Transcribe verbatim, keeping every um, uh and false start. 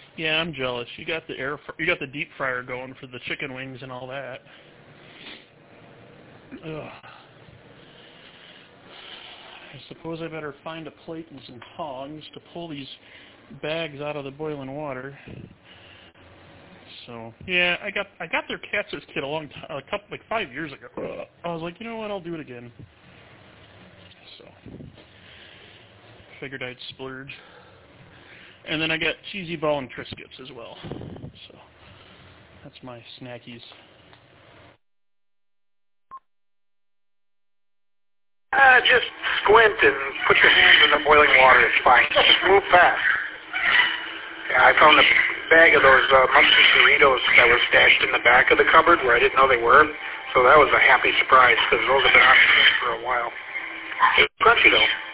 Yeah, I'm jealous. You got the air, fr- you got the deep fryer going for the chicken wings and all that. Ugh. I suppose I better find a plate and some tongs to pull these bags out of the boiling water. So yeah, I got I got their Katz's kit a long time, a couple like five years ago. I was like, you know what, I'll do it again. So figured I'd splurge. And then I got cheesy ball and Triscuits as well. So that's my snackies. Uh, just squint and put your hands in the boiling water. It's fine. Just move fast. Yeah, I found a bag of those uh, musky Doritos that was stashed in the back of the cupboard where I didn't know they were. So that was a happy surprise because those have been on the fridge for a while. It's crunchy though.